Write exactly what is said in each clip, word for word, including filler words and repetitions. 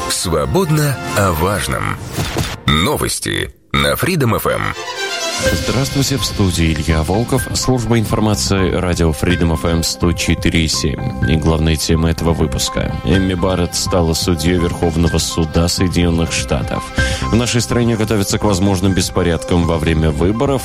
Свободно о важном. Новости на Freedom эф эм. Здравствуйте, в студии Илья Волков, служба информации радио Freedom эф эм сто четыре и семь. И главные темы этого выпуска. Эмми Барретт стала судьей Верховного суда Соединенных Штатов. В нашей стране готовятся к возможным беспорядкам во время выборов,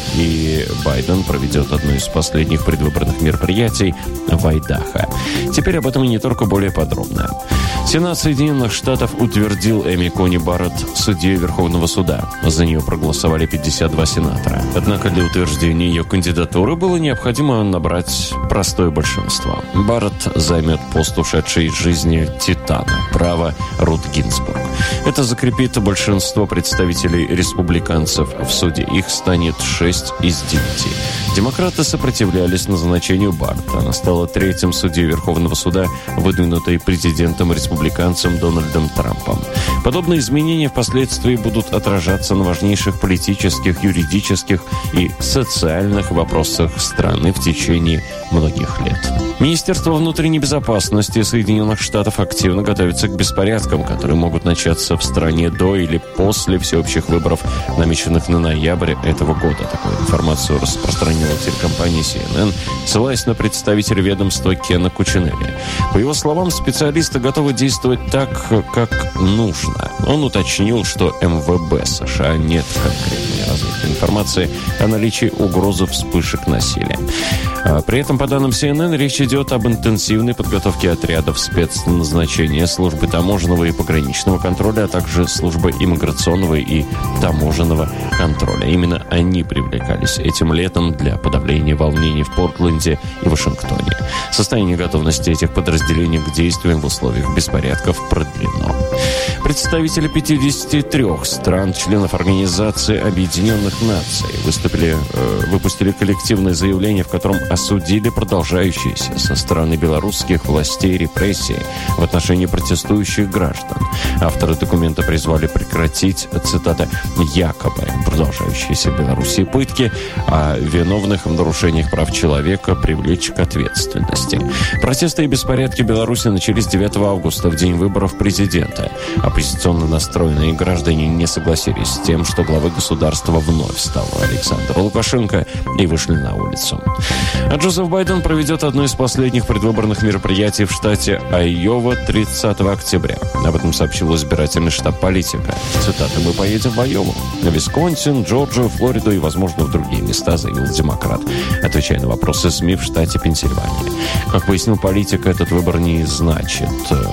и Байден проведет одно из последних предвыборных мероприятий в Айдахо. Теперь об этом и не только, более подробно. Сенат Соединенных Штатов утвердил Эми Кони Барретт судьей Верховного суда. За нее проголосовали пятьдесят два сенатора. Однако для утверждения ее кандидатуры было необходимо набрать простое большинство. Барретт займет пост ушедшей из жизни титана права Рут Гинзбург. Это закрепит большинство представителей республиканцев в суде. Их станет шесть из девяти. Демократы сопротивлялись назначению Барретт. Она стала третьим судьей Верховного суда, выдвинутой президентом-республиканцем Дональдом Трампом. Подобные изменения впоследствии будут отражаться на важнейших политических, юридических и социальных вопросах страны в течение многих лет. Министерство внутренней безопасности Соединенных Штатов активно готовится к беспорядкам, которые могут начаться в стране до или после всеобщих выборов, намеченных на ноябрь этого года. Такую информацию распространила телекомпания си эн эн, ссылаясь на представителя ведомства Кена Кучинелли. По его словам, специалисты готовы действовать так, как нужно. Он уточнил, что эм вэ бэ США нет конкретной разведки информации о наличии угрозы вспышек насилия. При этом, по данным си эн эн, речь идет об интенсивной подготовке отрядов спецназначения, службы таможенного и пограничного контроля, а также службы иммиграционного и таможенного контроля. Именно они привлекались этим летом для подавления волнений в Портленде и Вашингтоне. Состояние готовности этих подразделений к действиям в условиях беспорядков продлено. Представители пятидесяти трёх стран, членов Организации Объединенных Наций, выступили, э, выпустили коллективное заявление, в котором осудили продолжающиеся со стороны белорусских властей репрессии в отношении протестующих граждан. Авторы документа призвали прекратить, цитата, «якобы продолжающиеся в Беларуси пытки, а виновных в нарушениях прав человека привлечь к ответственности». Протесты и беспорядки в Беларуси начались девятого августа, в день выборов президента. Оппозиционно настроенные граждане не согласились с тем, что главой государства вновь стал Александр Лукашенко, и вышли на улицу. А Джозеф Байден проведет одно из последних предвыборных мероприятий в штате Айова тридцатого октября. Об этом сообщил избирательный штаб «Политика». Цитата: «Мы поедем в Айову, на Висконсин, Джорджию, Флориду и, возможно, в другие места», заявил демократ, отвечая на вопросы СМИ в штате Пенсильвания. Как пояснил «Политика», этот выбор не значит,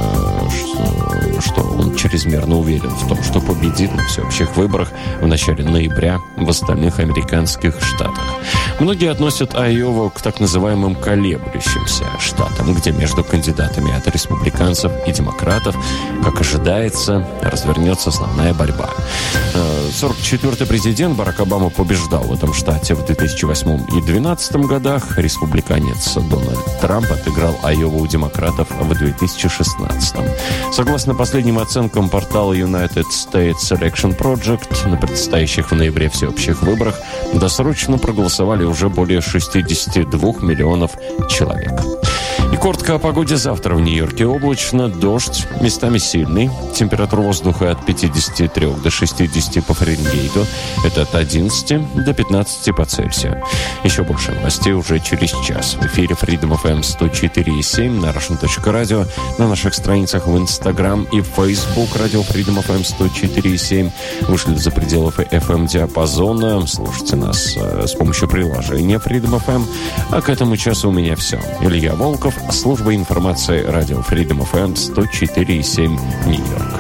что он чрезмерно уверен в том, что победит на всеобщих выборах в начале ноября в остальных американских штатах. Многие относят Айову к так называемым колеблющимся штатам, где между кандидатами от республиканцев и демократов, как ожидается, развернется основная борьба. сорок четвёртый президент Барак Обама побеждал в этом штате в две тысячи восьмом и две тысячи двенадцатом годах. Республиканец Дональд Трамп отыграл Айову у демократов в две тысячи шестнадцатом. Согласно последним оценкам портала United States Election Project, на предстоящих в ноябре всеобщих выборах досрочно проголосовали уже более шестьдесят два миллионов человек. И коротко о погоде. Завтра в Нью-Йорке облачно, дождь, местами сильный. Температура воздуха от пятидесяти трёх до шестидесяти по Фаренгейту. Это от одиннадцати до пятнадцати по Цельсию. Еще больше новостей уже через час. В эфире Freedom эф эм сто четыре и семь на russian точка radio, на наших страницах в Instagram и в Facebook радио Freedom эф эм сто четыре и семь. Вышли за пределы эф эм-диапазона. Слушайте нас э, с помощью приложения Freedom эф эм. А к этому часу у меня все. Илья Волков, служба информации радио Freedom эф эм сто четыре и семь, Нью-Йорк.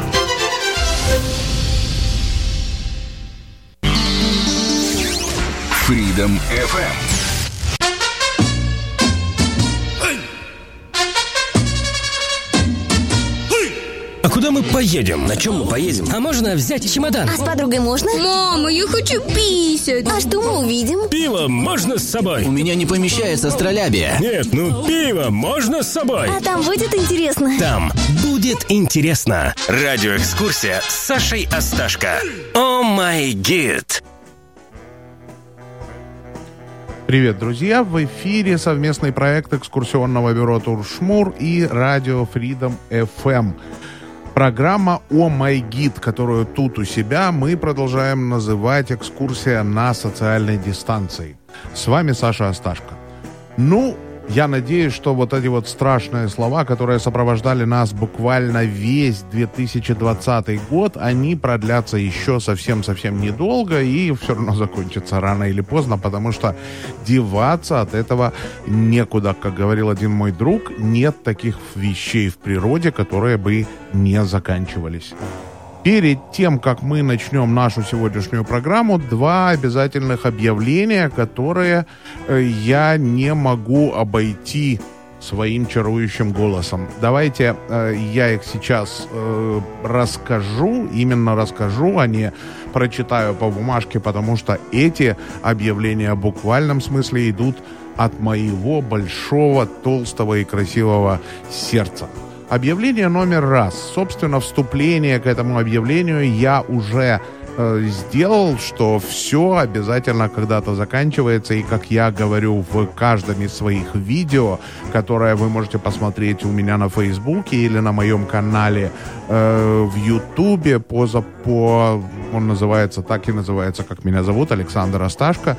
Freedom эф эм. А куда мы поедем? На чем мы поедем? А можно взять чемодан? А с подругой можно? Мама, я хочу писать. А что мы увидим? Пиво можно с собой? У меня не помещается астролябия. Нет, ну пиво можно с собой? А там будет интересно? Там будет интересно. Радиоэкскурсия с Сашей Асташко. О май гид. Привет, друзья! В эфире совместный проект экскурсионного бюро «Туршмур» и радио Freedom эф эм. Программа «О май гид», которую тут у себя мы продолжаем называть «Экскурсия на социальной дистанции». С вами Саша Асташко. Ну, я надеюсь, что вот эти вот страшные слова, которые сопровождали нас буквально весь две тысячи двадцатый год, они продлятся еще совсем-совсем недолго и все равно закончатся рано или поздно, потому что деваться от этого некуда. Как говорил один мой друг, нет таких вещей в природе, которые бы не заканчивались. Перед тем, как мы начнем нашу сегодняшнюю программу, два обязательных объявления, которые э, я не могу обойти своим чарующим голосом. Давайте э, я их сейчас э, расскажу, именно расскажу, а не прочитаю по бумажке, потому что эти объявления в буквальном смысле идут от моего большого, толстого и красивого сердца. Объявление номер раз. Собственно, вступление к этому объявлению я уже э, сделал, что все обязательно когда-то заканчивается. И, как я говорю в каждом из своих видео, которое вы можете посмотреть у меня на Фейсбуке или на моем канале э, в Ютубе, по, по, он называется, так и называется, как меня зовут, Александр Асташко.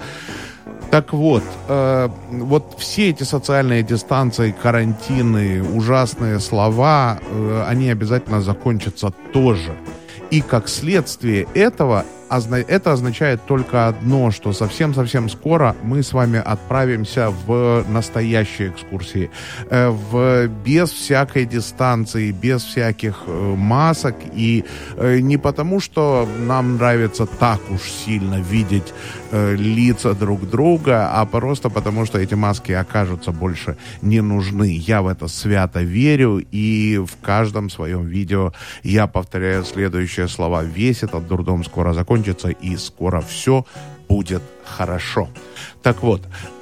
Так вот, э, вот все эти социальные дистанции, карантины, ужасные слова, э, они обязательно закончатся тоже. И как следствие этого, это означает только одно, что совсем-совсем скоро мы с вами отправимся в настоящие экскурсии. Э, в, без всякой дистанции, без всяких э, масок. И э, не потому, что нам нравится так уж сильно видеть э, лица друг друга, а просто потому, что эти маски окажутся больше не нужны. Я в это свято верю, и в каждом своем видео я повторяю следующие слова. Весь этот дурдом скоро закончится, и скоро все будет хорошо. Так вот,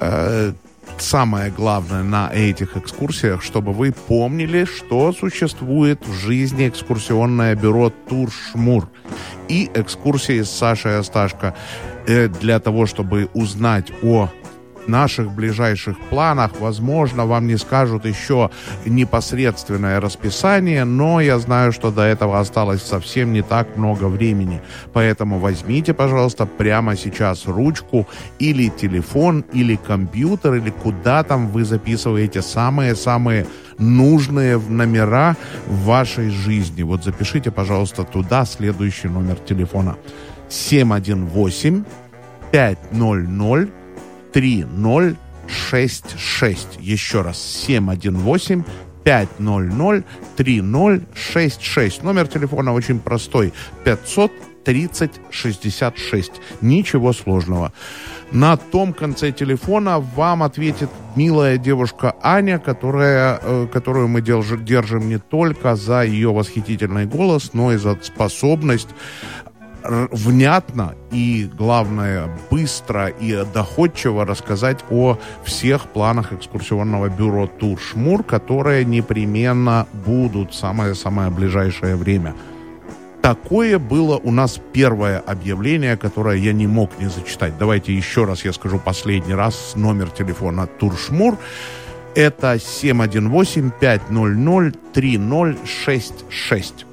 э, самое главное на этих экскурсиях, чтобы вы помнили, что существует в жизни экскурсионное бюро «Тур-Шмур» и экскурсии с Сашей Асташко. Э, для того, чтобы узнать о наших ближайших планах, возможно, вам не скажут еще непосредственное расписание, но я знаю, что до этого осталось совсем не так много времени. Поэтому возьмите, пожалуйста, прямо сейчас ручку или телефон, или компьютер, или куда там вы записываете самые-самые нужные номера в вашей жизни. Вот запишите, пожалуйста, туда следующий номер телефона. семь один восемь пять ноль ноль три ноль шесть шесть. Еще раз, семь один восемь пять ноль ноль три ноль шесть шесть. Номер телефона очень простой. пятьсот тридцать шестьдесят шесть. Ничего сложного. На том конце телефона вам ответит милая девушка Аня, которая, э, которую мы держим, держим не только за ее восхитительный голос, но и за способность внятно и, главное, быстро и доходчиво рассказать о всех планах экскурсионного бюро «Тур-Шмур», которые непременно будут в самое-самое ближайшее время. Такое было у нас первое объявление, которое я не мог не зачитать. Давайте еще раз я скажу последний раз номер телефона «Тур-Шмур». Это семь один восемь пять ноль ноль три ноль шесть шесть.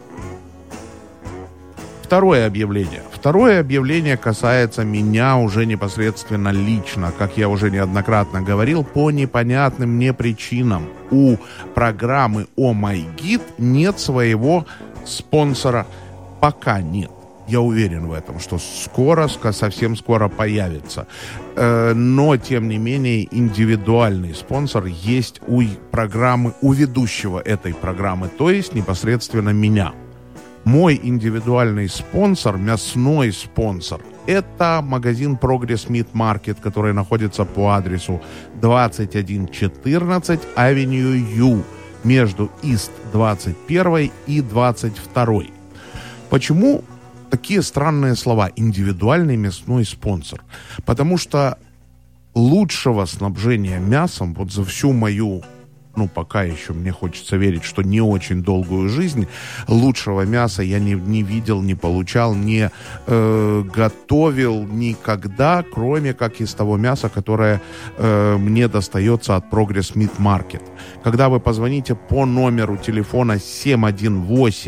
Второе объявление. Второе объявление касается меня уже непосредственно лично. Как я уже неоднократно говорил, по непонятным мне причинам у программы «О май гид» нет своего спонсора. Пока нет. Я уверен в этом, что скоро, совсем скоро появится. Но, тем не менее, индивидуальный спонсор есть у программы, у ведущего этой программы, то есть непосредственно меня. Мой индивидуальный спонсор, мясной спонсор, это магазин Progress Meat Market, который находится по адресу двадцать один четырнадцать Avenue U между East двадцать один и двадцать два. Почему такие странные слова «индивидуальный мясной спонсор»? Потому что лучшего снабжения мясом вот за всю мою, ну, пока еще мне хочется верить, что не очень долгую жизнь, лучшего мяса я не, не видел, не получал, не э, готовил никогда, кроме как из того мяса, которое э, мне достается от Progress Meat Market. Когда вы позвоните по номеру телефона семь один восемь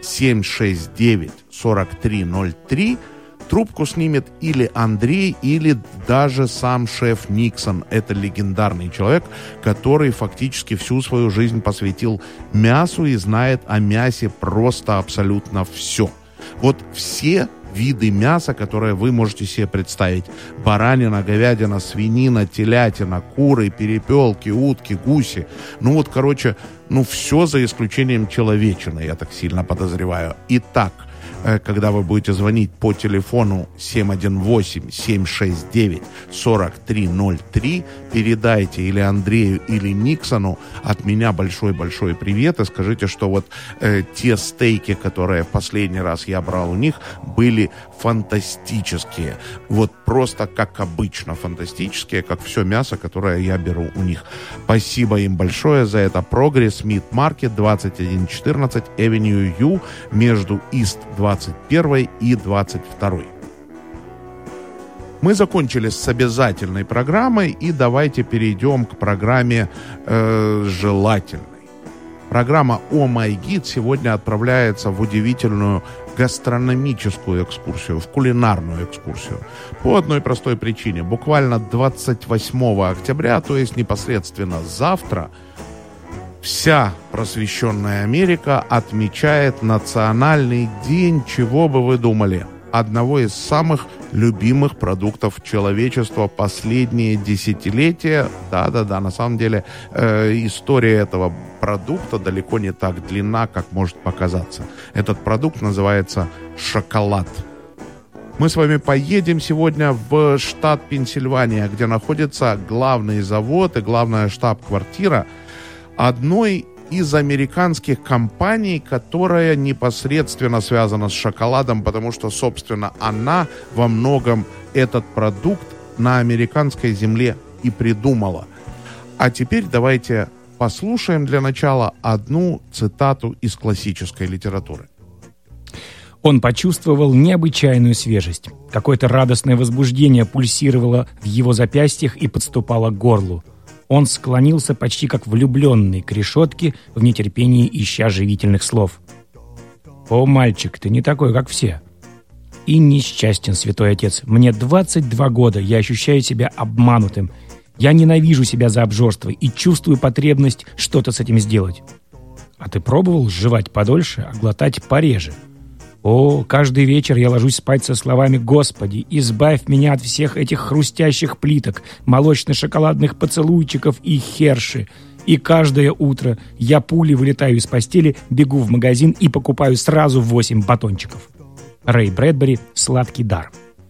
семь шесть девять сорок три ноль три. Трубку снимет или Андрей, или даже сам шеф Никсон. Это легендарный человек, который фактически всю свою жизнь посвятил мясу и знает о мясе просто абсолютно все. Вот все виды мяса, которые вы можете себе представить. Баранина, говядина, свинина, телятина, куры, перепелки, утки, гуси. Ну вот, короче, ну все за исключением человечины, я так сильно подозреваю. Итак, когда вы будете звонить по телефону семь один восемь семь шесть девять сорок три ноль три, передайте или Андрею, или Никсону от меня большой-большой привет и скажите, что вот э, те стейки, которые в последний раз я брал у них, были фантастические. Вот просто как обычно фантастические, как все мясо, которое я беру у них. Спасибо им большое за это. Progress Meat Market, двадцать один четырнадцать Avenue U, между East двадцать первой и двадцать второй. Мы закончили с обязательной программой, и давайте перейдем к программе э, желательной. Программа «О май гид» сегодня отправляется в удивительную гастрономическую экскурсию, в кулинарную экскурсию. По одной простой причине. Буквально двадцать восьмого октября, то есть непосредственно завтра, вся просвещенная Америка отмечает Национальный день, чего бы вы думали, одного из самых любимых продуктов человечества последние десятилетия. Да-да-да, на самом деле э, история этого продукта далеко не так длинна, как может показаться. Этот продукт называется шоколад. Мы с вами поедем сегодня в штат Пенсильвания, где находится главный завод и главная штаб-квартира одной из американских компаний, которая непосредственно связана с шоколадом, потому что, собственно, она во многом этот продукт на американской земле и придумала. А теперь давайте послушаем для начала одну цитату из классической литературы. Он почувствовал необычайную свежесть. Какое-то радостное возбуждение пульсировало в его запястьях и подступало к горлу. Он склонился почти как влюбленный к решетке, в нетерпении ища живительных слов. «О, мальчик, ты не такой, как все». «И несчастен, святой отец. Мне двадцать два года, я ощущаю себя обманутым. Я ненавижу себя за обжорство и чувствую потребность что-то с этим сделать». «А ты пробовал жевать подольше, а глотать пореже?» «О, каждый вечер я ложусь спать со словами: Господи, избавь меня от всех этих хрустящих плиток, молочно-шоколадных поцелуйчиков и херши. И каждое утро я пулей вылетаю из постели, бегу в магазин и покупаю сразу восемь батончиков». Рэй Брэдбери «Сладкий дар».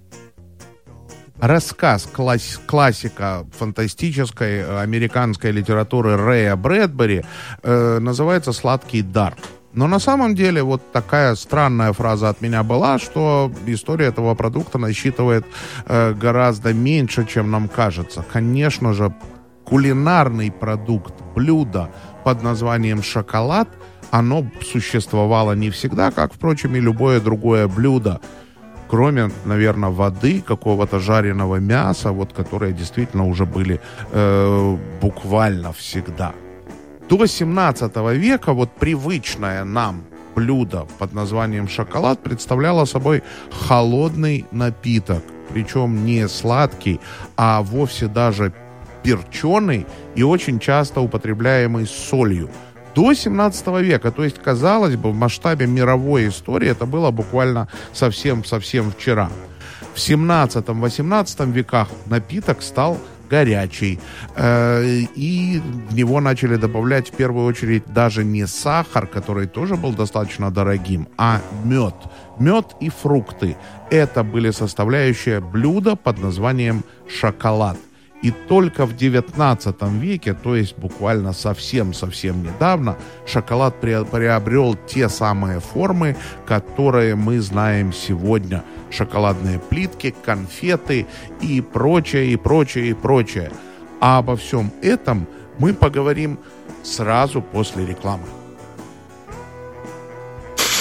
Рассказ класс- классика фантастической американской литературы Рэя Брэдбери э, называется «Сладкий дар». Но на самом деле вот такая странная фраза от меня была, что история этого продукта насчитывает э, гораздо меньше, чем нам кажется. Конечно же, кулинарный продукт, блюдо под названием шоколад, оно существовало не всегда, как, впрочем, и любое другое блюдо. Кроме, наверное, воды, какого-то жареного мяса, вот, которые действительно уже были э, буквально всегда. До семнадцатого века вот привычное нам блюдо под названием шоколад представляло собой холодный напиток, причем не сладкий, а вовсе даже перченый и очень часто употребляемый с солью. До семнадцатого века, то есть, казалось бы, в масштабе мировой истории это было буквально совсем-совсем вчера. В семнадцатом-восемнадцатом веках напиток стал горячий, э, и в него начали добавлять в первую очередь даже не сахар, который тоже был достаточно дорогим, а мед. Мед и фрукты. Это были составляющие блюда под названием шоколад. И только в девятнадцатом веке, то есть буквально совсем-совсем недавно, шоколад приобрел те самые формы, которые мы знаем сегодня. Шоколадные плитки, конфеты и прочее, и прочее, и прочее. А обо всем этом мы поговорим сразу после рекламы.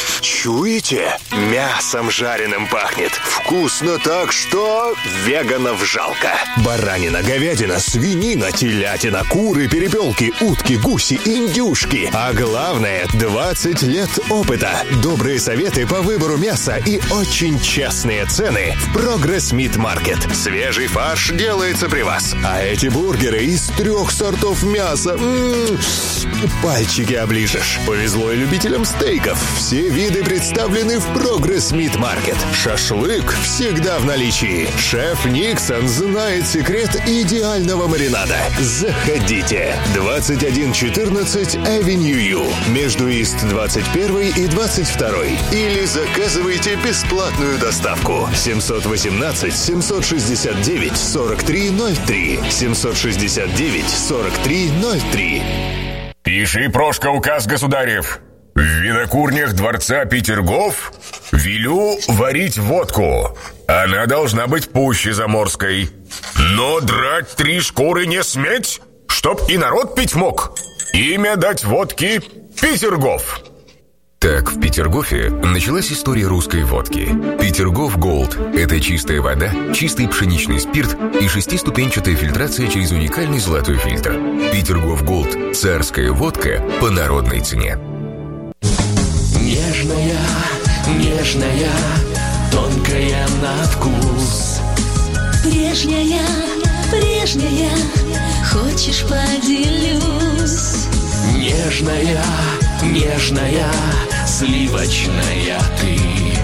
Чуете? Мясом жареным пахнет. Вкусно так, что веганов жалко. Баранина, говядина, свинина, телятина, куры, перепелки, утки, гуси, индюшки. А главное, двадцать лет опыта. Добрые советы по выбору мяса и очень честные цены в Progress Meat Market. Свежий фарш делается при вас. А эти бургеры из трех сортов мяса. М-м-м, пальчики оближешь. Повезло и любителям стейков. Все виды представлены в Progress Meat Market. Шашлык всегда в наличии. Шеф Никсон знает секрет идеального маринада. Заходите. двадцать один четырнадцать Avenue U. Между Ист двадцать первый и двадцать второй. Или заказывайте бесплатную доставку. семьсот восемнадцать семьсот шестьдесят девять сорок три ноль три. семьсот шестьдесят девять сорок три ноль три. Пиши, Прошка, указ государев. В винокурнях дворца Петергоф велю варить водку. Она должна быть пуще заморской. Но драть три шкуры не сметь, чтоб и народ пить мог. Имя дать водки Петергоф. Так в Петергофе началась история русской водки. Петергоф Голд – это чистая вода, чистый пшеничный спирт и шестиступенчатая фильтрация через уникальный золотой фильтр. Петергоф Голд – царская водка по народной цене. Нежная, нежная, тонкая на вкус. Прежняя, прежняя, хочешь поделюсь. Нежная, нежная, сливочная ты.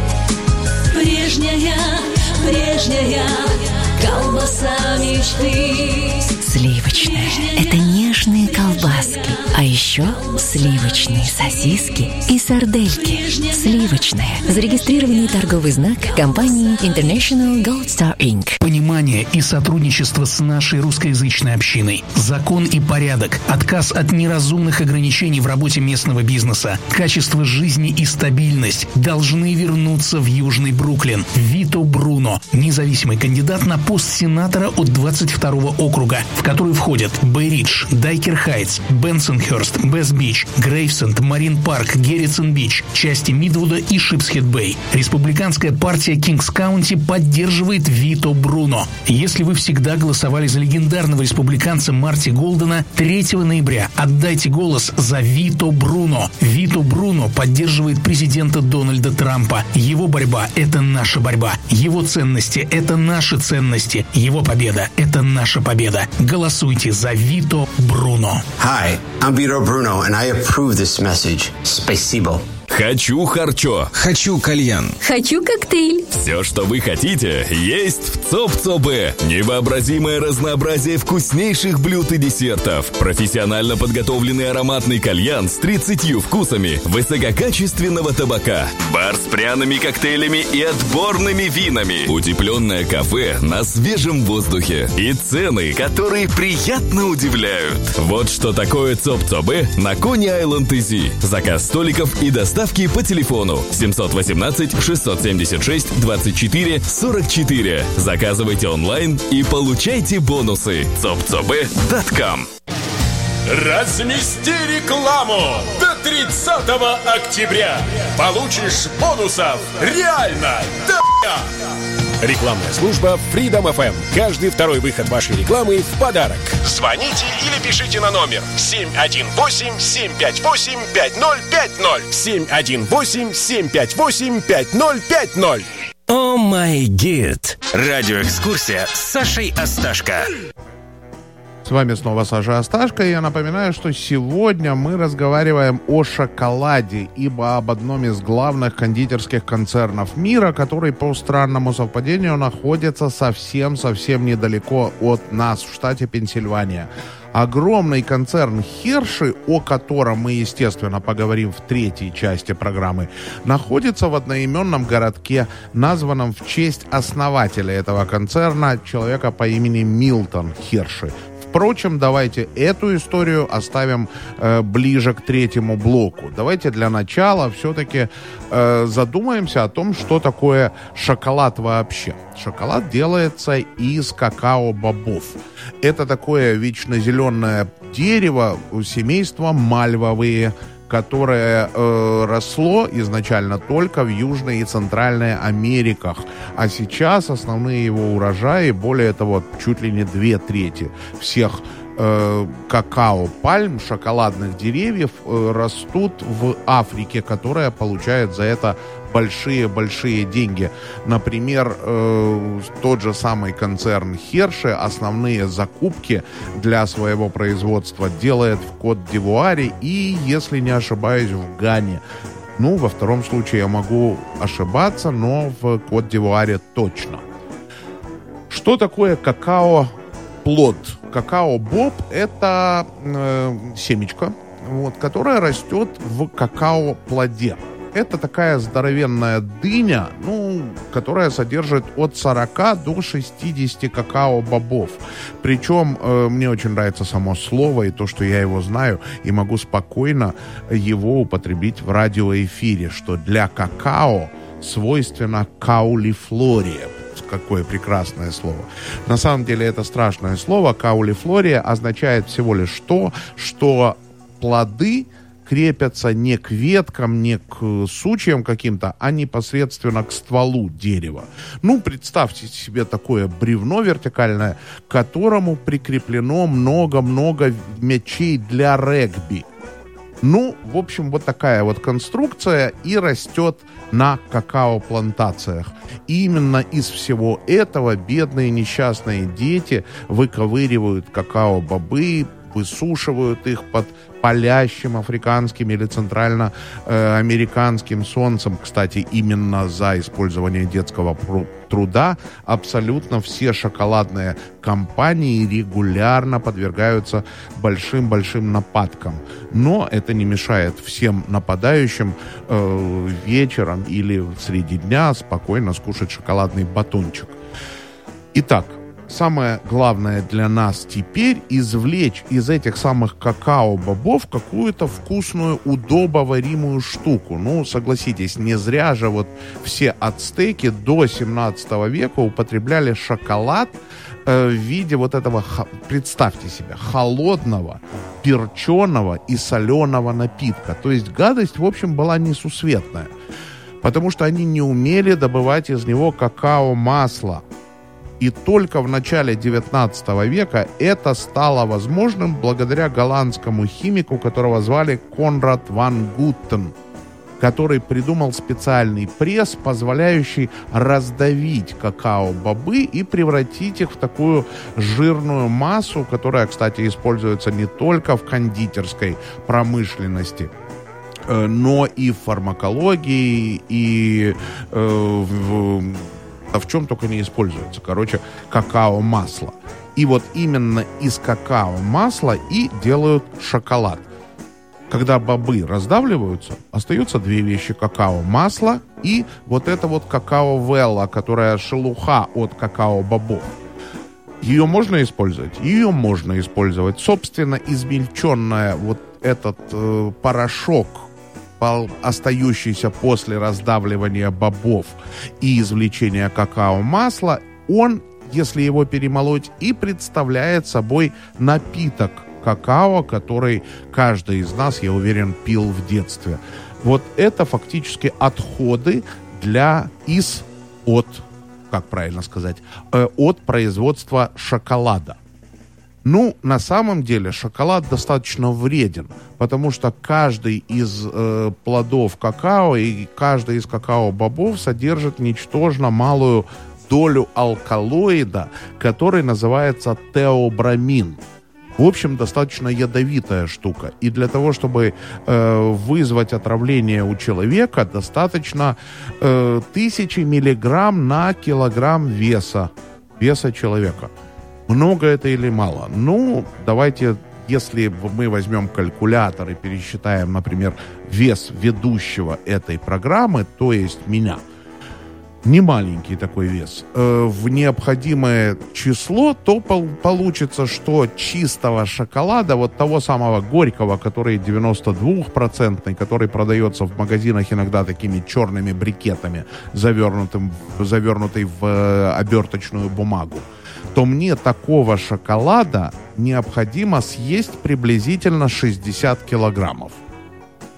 Прежняя, прежняя, колбаса мечты. Сливочная – это нежные колбаски, а еще сливочные сосиски и сардельки. Сливочная. Зарегистрированный торговый знак компании International Gold Star инкорпорейтед. Понимание и сотрудничество с нашей русскоязычной общиной. Закон и порядок. Отказ от неразумных ограничений в работе местного бизнеса. Качество жизни и стабильность должны вернуться в Южный Бруклин. Вито Бруно. Независимый кандидат на пост сенатора от двадцать второго округа, в который входят Бэй-Ридж, Дайкер-Хайтс, Бенсонхерст, Бэс-Бич, Грейвсенд, Марин-Парк, Герритсон-Бич, части Мидвуда и Шипсхед-Бэй. Республиканская партия Кингс-Каунти поддерживает Вито Бруно. Если вы всегда голосовали за легендарного республиканца Марти Голдена, третьего ноября отдайте голос за Вито Бруно. Вито Бруно поддерживает президента Дональда Трампа. Его борьба – это наша борьба. Его ценности – это наши ценности. Его победа – это наша победа. Голосуйте за Вито Бруно. Hi, I'm Vito Bruno, and I approve this message. Спасибо. Хочу харчо. Хочу кальян. Хочу коктейль. Все, что вы хотите, есть в ЦОП-ЦОБе. Невообразимое разнообразие вкуснейших блюд и десертов. Профессионально подготовленный ароматный кальян с тридцатью вкусами высококачественного табака. Бар с пряными коктейлями и отборными винами. Утепленное кафе на свежем воздухе. И цены, которые приятно удивляют. Вот что такое ЦОП-ЦОБе на Кони-Айленд-Изи. Заказ столиков и доставка по телефону семьсот восемнадцать шестьсот семьдесят шесть двадцать четыре сорок четыре. Заказывайте онлайн и получайте бонусы. цоп цобе точка ком. Размести рекламу до тридцатого октября. Получишь бонусов реально до х**я. Рекламная служба Freedom эф эм. Каждый второй выход вашей рекламы в подарок. Звоните или пишите на номер семь один восемь семь пять восемь пять ноль пять ноль. семь один восемь семь пять восемь пять ноль пять ноль. О май гид. Радиоэкскурсия с Сашей Асташко. С вами снова Саша Асташко, и я напоминаю, что сегодня мы разговариваем о шоколаде, ибо об одном из главных кондитерских концернов мира, который по странному совпадению находится совсем-совсем недалеко от нас, в штате Пенсильвания. Огромный концерн Херши, о котором мы, естественно, поговорим в третьей части программы, находится в одноименном городке, названном в честь основателя этого концерна, человека по имени Милтон Херши. Впрочем, давайте эту историю оставим э, ближе к третьему блоку. Давайте для начала все-таки э, задумаемся о том, что такое шоколад вообще. Шоколад делается из какао-бобов. Это такое вечно зеленое дерево семейства мальвовые. которое э, росло изначально только в Южной и Центральной Америках. А сейчас основные его урожаи, более того, чуть ли не две трети всех э, какао-пальм, шоколадных деревьев э, растут в Африке, которая получает за это большие-большие деньги. Например, э, тот же самый концерн Херши основные закупки для своего производства делает в Кот-д'Ивуаре и, если не ошибаюсь, в Гане. Ну, во втором случае я могу ошибаться, но в Кот-д'Ивуаре точно. Что такое какао-плод? Какао-боб – это э, семечко, вот, которое растет в какао-плоде. Это такая здоровенная дыня, ну, которая содержит от сорока до шестидесяти какао-бобов. Причем э, мне очень нравится само слово и то, что я его знаю, и могу спокойно его употребить в радиоэфире, что для какао свойственно каулифлория. Какое прекрасное слово. На самом деле это страшное слово. Каулифлория означает всего лишь то, что плоды крепятся не к веткам, не к сучьям каким-то, а непосредственно к стволу дерева. Ну, представьте себе такое бревно вертикальное, к которому прикреплено много-много мячей для регби. Ну, в общем, вот такая вот конструкция и растет на какао-плантациях. И именно из всего этого бедные несчастные дети выковыривают какао-бобы, высушивают их под палящим африканским или центральноамериканским солнцем. Кстати, именно за использование детского труда абсолютно все шоколадные компании регулярно подвергаются большим-большим нападкам. Но это не мешает всем нападающим э, вечером или среди дня спокойно скушать шоколадный батончик. Итак, самое главное для нас теперь извлечь из этих самых какао-бобов какую-то вкусную, удобоваримую штуку. Ну, согласитесь, не зря же вот все ацтеки до семнадцатого века употребляли шоколад э, в виде вот этого, представьте себе, холодного, перченого и соленого напитка. То есть гадость, в общем, была несусветная. Потому что они не умели добывать из него какао-масло. И только в начале девятнадцатого века это стало возможным благодаря голландскому химику, которого звали Конрад ван Гуттен, который придумал специальный пресс, позволяющий раздавить какао-бобы и превратить их в такую жирную массу, которая, кстати, используется не только в кондитерской промышленности, но и в фармакологии, и э, в... А в чем только не используется. Короче, какао-масло. И вот именно из какао-масла и делают шоколад. Когда бобы раздавливаются, остаются две вещи: какао-масло и вот это вот какао-велла, которая шелуха от какао-бобов. Ее можно использовать? Ее можно использовать. Собственно, измельченная вот этот э, порошок, остающийся после раздавливания бобов и извлечения какао-масла, он, если его перемолоть, и представляет собой напиток какао, который каждый из нас, я уверен, пил в детстве. Вот это фактически отходы для из от, как правильно сказать, э, от производства шоколада. Ну, на самом деле, шоколад достаточно вреден, потому что каждый из э, плодов какао и каждый из какао-бобов содержит ничтожно малую долю алкалоида, который называется теобрамин. В общем, достаточно ядовитая штука. И для того, чтобы э, вызвать отравление у человека, достаточно э, тысячи миллиграмм на килограмм веса, веса человека. Много это или мало? Ну, давайте, если мы возьмем калькулятор и пересчитаем, например, вес ведущего этой программы, то есть меня, не маленький такой вес, э, в необходимое число, то пол- получится, что чистого шоколада, вот того самого горького, который девяносто два процента, который продается в магазинах иногда такими черными брикетами, завернутым, завернутый в э, оберточную бумагу, то мне такого шоколада необходимо съесть приблизительно шестьдесят килограммов.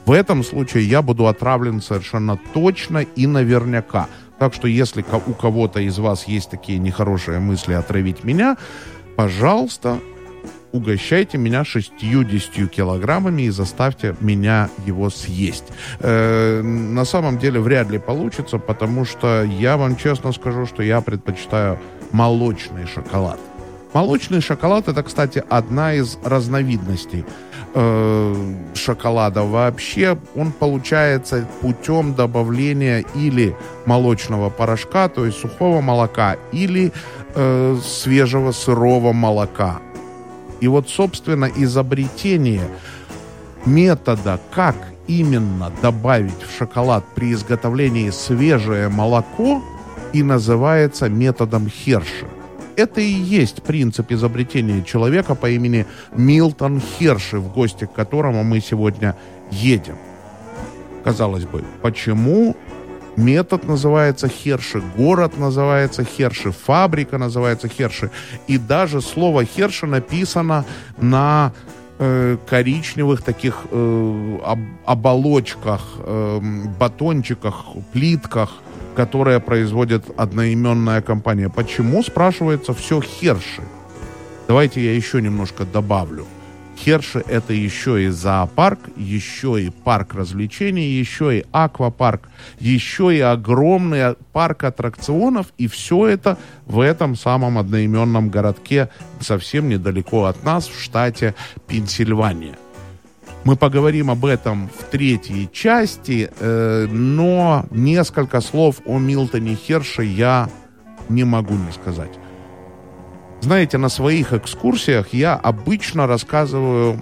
В этом случае я буду отравлен совершенно точно и наверняка. Так что если у кого-то из вас есть такие нехорошие мысли отравить меня, пожалуйста, угощайте меня шестьюдесятью килограммами и заставьте меня его съесть. Э, на самом деле вряд ли получится, потому что я вам честно скажу, что я предпочитаю молочный шоколад. Молочный шоколад — это, кстати, одна из разновидностей э, шоколада. Вообще он получается путем добавления или молочного порошка, то есть сухого молока, или э, свежего сырого молока. И вот, собственно, изобретение метода, как именно добавить в шоколад при изготовлении свежее молоко, и называется методом Херши. Это и есть принцип изобретения человека по имени Милтон Херши, в гости к которому мы сегодня едем. Казалось бы, почему метод называется Херши, город называется Херши, фабрика называется Херши, и даже слово Херши написано на э, коричневых таких э, об, оболочках, э, батончиках, плитках, которые производит одноименная компания. Почему, спрашивается, все Херши? Давайте я еще немножко добавлю. Херши — это еще и зоопарк, еще и парк развлечений, еще и аквапарк, еще и огромный парк аттракционов, и все это в этом самом одноименном городке совсем недалеко от нас, в штате Пенсильвания. Мы поговорим об этом в третьей части, э, но несколько слов о Милтоне Херши я не могу не сказать. Знаете, на своих экскурсиях я обычно рассказываю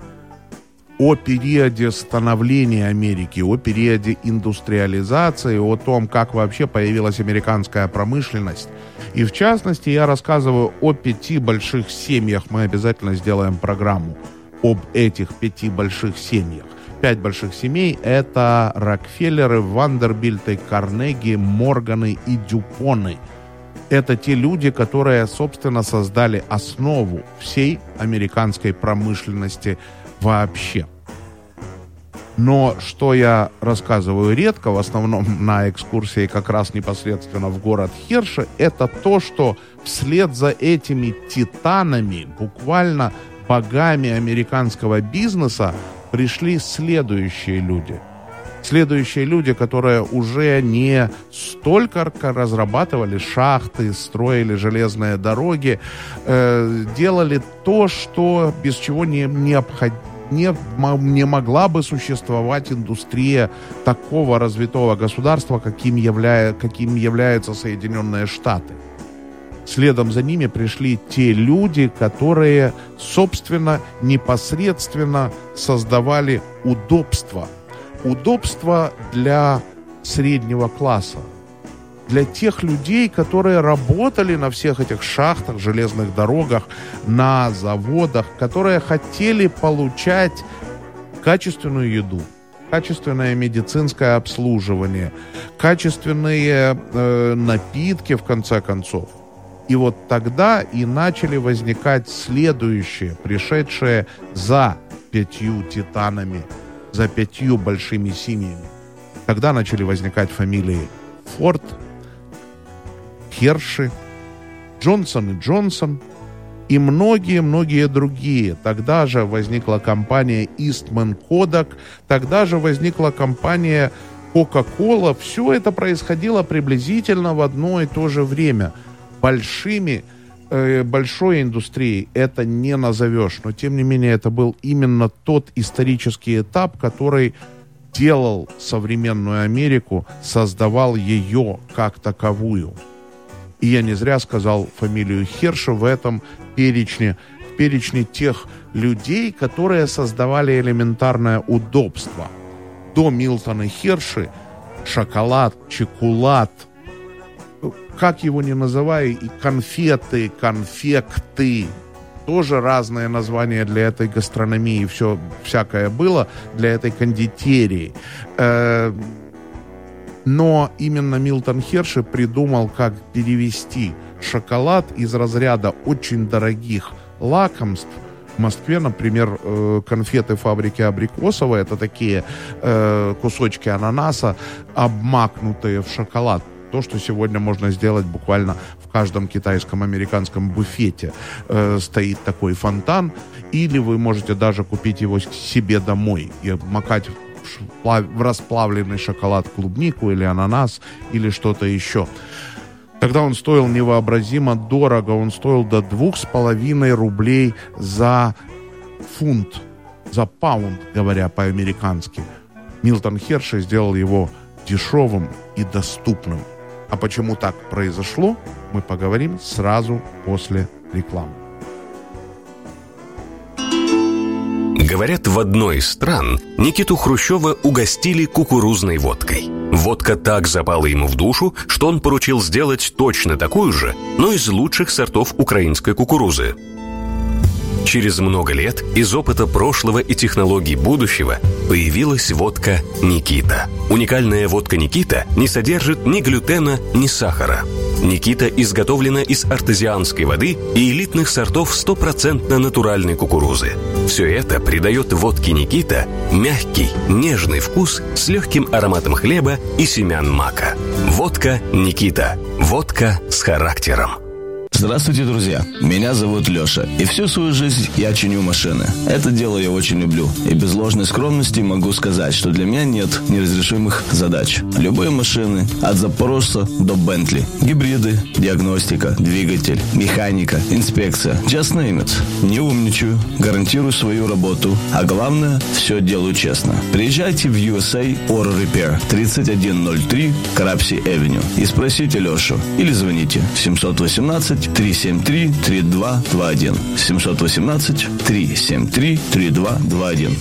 о периоде становления Америки, о периоде индустриализации, о том, как вообще появилась американская промышленность. И в частности, я рассказываю о пяти больших семьях. Мы обязательно сделаем программу об этих пяти больших семьях. Пять больших семей — это Рокфеллеры, Вандербильты, Карнеги, Морганы и Дюпоны. Это те люди, которые, собственно, создали основу всей американской промышленности вообще. Но что я рассказываю редко, в основном на экскурсии как раз непосредственно в город Херши, это то, что вслед за этими титанами, буквально богами американского бизнеса, пришли следующие люди. Следующие люди, которые уже не столько разрабатывали шахты, строили железные дороги, э, делали то, что без чего не, необход... не, не могла бы существовать индустрия такого развитого государства, каким, явля... каким являются Соединенные Штаты. Следом за ними пришли те люди, которые, собственно, непосредственно создавали удобства. Удобства для среднего класса. Для тех людей, которые работали на всех этих шахтах, железных дорогах, на заводах, которые хотели получать качественную еду, качественное медицинское обслуживание, качественные э, напитки, в конце концов. И вот тогда и начали возникать следующие, пришедшие за пятью титанами, за пятью большими семьями. Тогда начали возникать фамилии Форд, Херши, Джонсон и Джонсон и многие-многие другие. Тогда же возникла компания Eastman Kodak, тогда же возникла компания Coca-Cola. Все это происходило приблизительно в одно и то же время. Большими, э, большой индустрией это не назовешь, но тем не менее это был именно тот исторический этап, который делал современную Америку, создавал ее как таковую. И я не зря сказал фамилию Херши в этом перечне, в перечне тех людей, которые создавали элементарное удобство. До Милтона Херши шоколад, чоколад, как его ни называй, и конфеты, конфекты, тоже разные названия для этой гастрономии, все всякое было для этой кондитерии. Но именно Милтон Херши придумал, как перевести шоколад из разряда очень дорогих лакомств В Москве, например, э, конфеты фабрики Абрикосова, это такие э, кусочки ананаса, обмакнутые в шоколад. То, что сегодня можно сделать буквально в каждом китайском, американском буфете. Э, стоит такой фонтан, или вы можете даже купить его себе домой и обмакать в расплавленный шоколад клубнику или ананас, или что-то еще. Тогда он стоил невообразимо дорого, он стоил до двух с половиной рублей за фунт, за паунд, говоря по-американски. Милтон Херши сделал его дешевым и доступным. А почему так произошло, мы поговорим сразу после рекламы. Говорят, в одной из стран Никиту Хрущева угостили кукурузной водкой. Водка так запала ему в душу, что он поручил сделать точно такую же, но из лучших сортов украинской кукурузы. Через много лет из опыта прошлого и технологий будущего появилась водка «Никита». Уникальная водка «Никита» не содержит ни глютена, ни сахара. «Никита» изготовлена из артезианской воды и элитных сортов стопроцентно натуральной кукурузы. Все это придает водке «Никита» мягкий, нежный вкус с легким ароматом хлеба и семян мака. Водка «Никита». Водка с характером. Здравствуйте, друзья! Меня зовут Леша, и всю свою жизнь я чиню машины. Это дело я очень люблю, и без ложной скромности могу сказать, что для меня нет неразрешимых задач. Любые машины, от Запорожца до Бентли, гибриды, диагностика, двигатель, механика, инспекция. Just name it. Не умничаю, гарантирую свою работу, а главное, все делаю честно. Приезжайте в ю эс эй Auto Repair, тридцать один ноль три Крапси Эвеню, и спросите Лешу, или звоните семьсот восемнадцать три семь три три два два один. семьсот восемнадцать три семь три три два два один.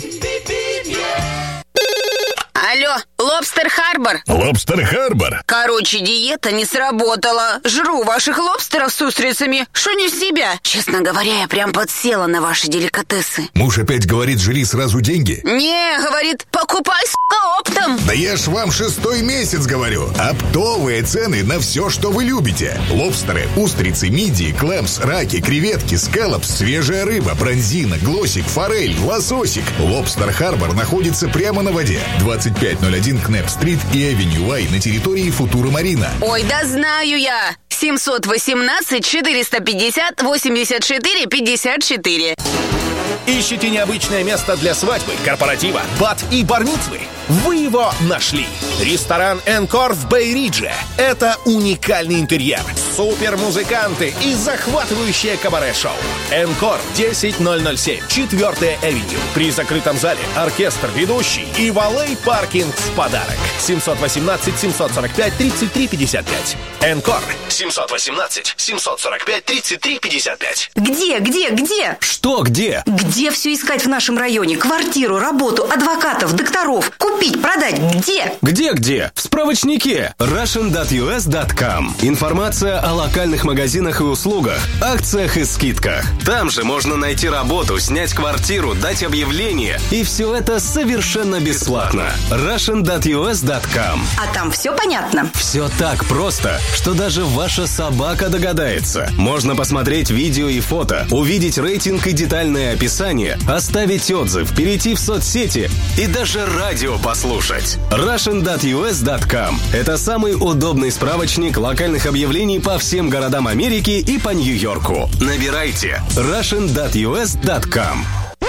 Алло, Лобстер Харбор? Лобстер Харбор? Короче, диета не сработала. Жру ваших лобстеров с устрицами. Шо не в себя? Честно говоря, я прям подсела на ваши деликатесы. Муж опять говорит, жри сразу деньги? Не, говорит, покупай, сука, оптом. Да я ж вам шестой месяц говорю. Оптовые цены на все, что вы любите. Лобстеры, устрицы, мидии, клэмс, раки, креветки, скаллопс, свежая рыба, бронзина, глосик, форель, лососик. Лобстер Харбор находится прямо на воде. двадцать пять ноль один Кнеп-стрит и Авеню Уай на территории Футура Марина. Ой, да знаю я. семьсот восемнадцать четыреста пятьдесят восемьдесят четыре пятьдесят четыре. Ищите необычное место для свадьбы, корпоратива, бат и бар-мицвы? Вы его нашли. Ресторан «Энкор» в Бэй-Ридже. Это уникальный интерьер, супермузыканты и захватывающее кабаре-шоу. «Энкор» десять ноль семь, четвёртая Авеню. При закрытом зале оркестр, ведущий и валей-паркинг в подарок. семьсот восемнадцать семьсот сорок пять тридцать три пятьдесят пять. «Энкор» семьсот восемнадцать семьсот сорок пять тридцать три пятьдесят пять. Где, где, где? Что где? Где все искать в нашем районе? Квартиру, работу, адвокатов, докторов. Купить, продать. Где? Где-где? В справочнике russian dot u s dot com. Информация о локальных магазинах и услугах, акциях и скидках. Там же можно найти работу, снять квартиру, дать объявление. И все это совершенно бесплатно. russian dot u s dot com. А там все понятно? Все так просто, что даже ваша собака догадается. Можно посмотреть видео и фото, увидеть рейтинг и детальное описание, оставить отзыв, перейти в соцсети и даже радио послушать. russian dot u s dot com – это самый удобный справочник локальных объявлений по всем городам Америки и по Нью-Йорку. Набирайте russian dot u s dot com.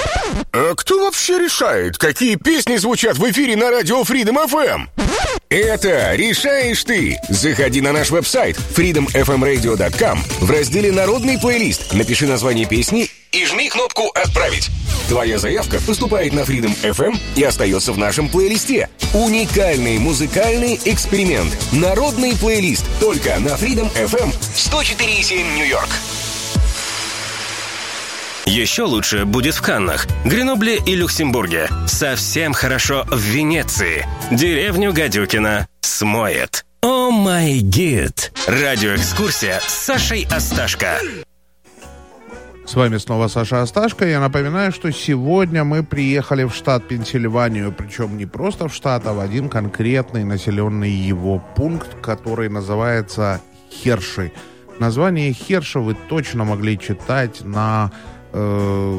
А кто вообще решает, какие песни звучат в эфире на радио Freedom эф эм? Это решаешь ты. Заходи на наш веб-сайт фридом эф эм радио точка ком в разделе «Народный плейлист». Напиши название песни и жми кнопку «Отправить». Твоя заявка поступает на Freedom эф эм и остается в нашем плейлисте. Уникальный музыкальный эксперимент. Народный плейлист. Только на Freedom эф эм сто четыре и семь Нью-Йорк. Еще лучше будет в Каннах, Гренобле и Люксембурге. Совсем хорошо в Венеции. Деревню Гадюкина смоет. О май гид. Радиоэкскурсия с Сашей Асташко. С вами снова Саша Асташко. Я напоминаю, что сегодня мы приехали в штат Пенсильванию. Причем не просто в штат, а в один конкретный населенный его пункт, который называется Херши. Название Херши вы точно могли читать на...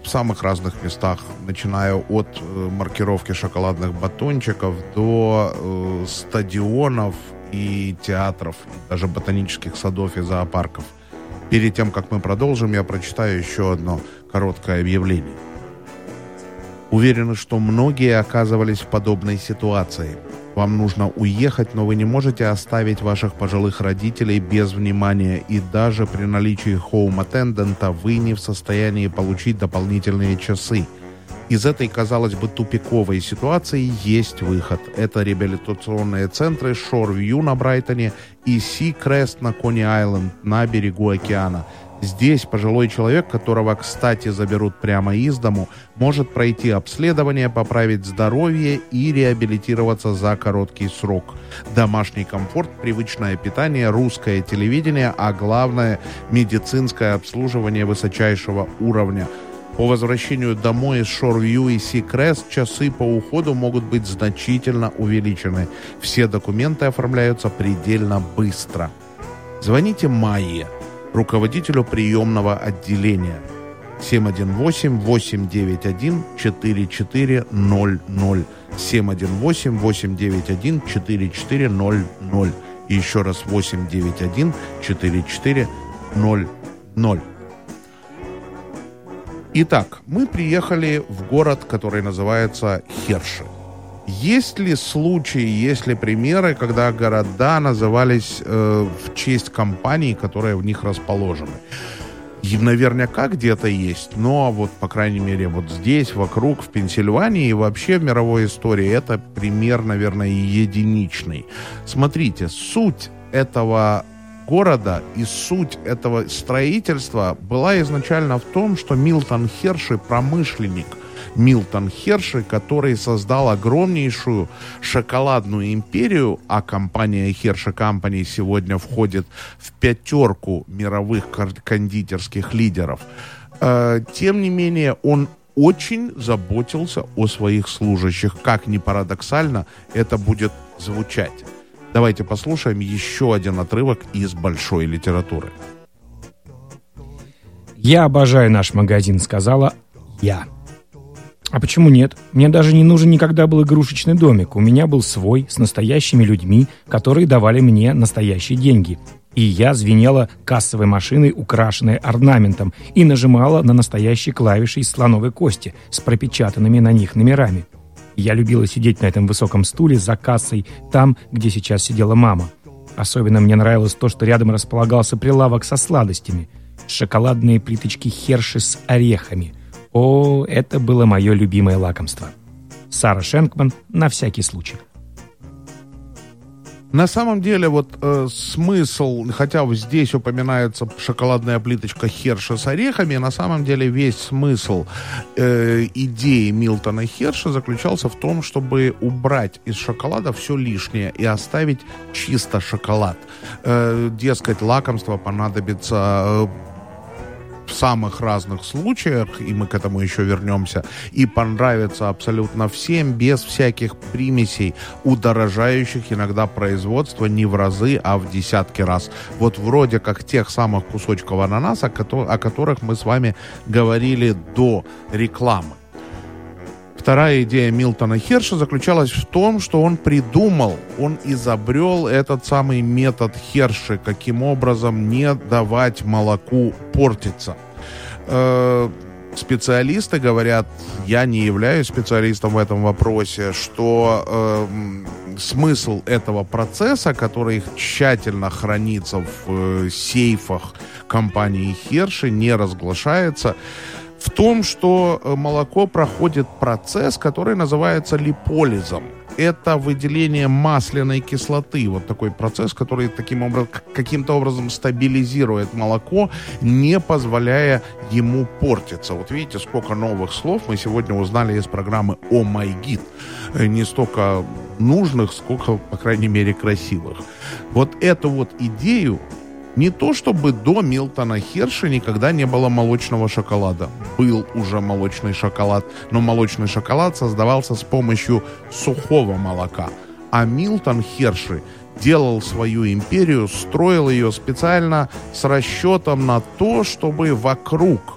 в самых разных местах, начиная от э, маркировки шоколадных батончиков до э, стадионов и театров, и даже ботанических садов и зоопарков. Перед тем, как мы продолжим, я прочитаю еще одно короткое объявление. Уверены, что многие оказывались в подобной ситуации. Вам нужно уехать, но вы не можете оставить ваших пожилых родителей без внимания, и даже при наличии хоум-аттендента вы не в состоянии получить дополнительные часы. Из этой, казалось бы, тупиковой ситуации есть выход. Это реабилитационные центры Shoreview на Брайтоне и Seacrest на Кони-Айленд на берегу океана. Здесь пожилой человек, которого, кстати, заберут прямо из дому, может пройти обследование, поправить здоровье и реабилитироваться за короткий срок. Домашний комфорт, привычное питание, русское телевидение, а главное – медицинское обслуживание высочайшего уровня. По возвращению домой из Shoreview и Seacrest часы по уходу могут быть значительно увеличены. Все документы оформляются предельно быстро. Звоните Майе, руководителю приемного отделения. семь один восемь восемь девять один четыре четыре ноль ноль. семь один восемь восемь девять один четыре четыре ноль ноль. И еще раз восемь девять один четыре четыре ноль ноль. Итак, мы приехали в город, который называется Херши. Есть ли случаи, есть ли примеры, когда города назывались э, в честь компаний, которые в них расположены? И наверняка где-то есть, но вот, по крайней мере, вот здесь, вокруг, в Пенсильвании и вообще в мировой истории это пример, наверное, единичный. Смотрите, суть этого города и суть этого строительства была изначально в том, что Милтон Херши, промышленник, Милтон Херши, который создал огромнейшую шоколадную империю, а компания Hershey Company сегодня входит в пятерку мировых кондитерских лидеров. Э, тем не менее, он очень заботился о своих служащих. Как ни парадоксально это будет звучать. Давайте послушаем еще один отрывок из большой литературы. «Я обожаю наш магазин», — сказала я. А почему нет? Мне даже не нужен никогда был игрушечный домик. У меня был свой, с настоящими людьми, которые давали мне настоящие деньги. И я звенела кассовой машиной, украшенной орнаментом, и нажимала на настоящие клавиши из слоновой кости с пропечатанными на них номерами. Я любила сидеть на этом высоком стуле за кассой, там, где сейчас сидела мама. Особенно мне нравилось то, что рядом располагался прилавок со сладостями. Шоколадные плиточки Херши с орехами. О, это было мое любимое лакомство. Сара Шенкман на всякий случай. На самом деле, вот э, смысл, хотя вот здесь упоминается шоколадная плиточка Херши с орехами, на самом деле весь смысл э, идеи Милтона Херши заключался в том, чтобы убрать из шоколада все лишнее и оставить чисто шоколад. Э, дескать, лакомство понадобится... Э, в самых разных случаях, и мы к этому еще вернемся, и понравится абсолютно всем, без всяких примесей, удорожающих иногда производство не в разы, а в десятки раз. Вот вроде как тех самых кусочков ананаса, о которых мы с вами говорили до рекламы. Вторая идея Милтона Херши заключалась в том, что он придумал, он изобрел этот самый метод Херши, каким образом не давать молоку портиться. Э, специалисты говорят, я не являюсь специалистом в этом вопросе, что э, смысл этого процесса, который тщательно хранится в э, сейфах компании Херши, не разглашается, в том, что молоко проходит процесс, который называется липолизом. Это выделение масляной кислоты. Вот такой процесс, который таким образом, каким-то образом стабилизирует молоко, не позволяя ему портиться. Вот видите, сколько новых слов мы сегодня узнали из программы «О май гид». Не столько нужных, сколько, по крайней мере, красивых. Вот эту вот идею, не то чтобы до Милтона Херши никогда не было молочного шоколада. Был уже молочный шоколад, но молочный шоколад создавался с помощью сухого молока. А Милтон Херши делал свою империю, строил ее специально с расчетом на то, чтобы вокруг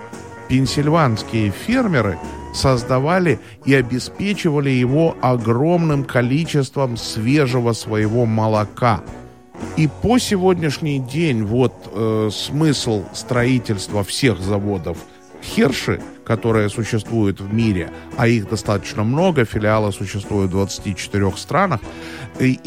пенсильванские фермеры создавали и обеспечивали его огромным количеством свежего своего молока. И по сегодняшний день вот э, смысл строительства всех заводов Херши, которые существуют в мире, а их достаточно много, филиалы существуют в двадцати четырёх странах, и,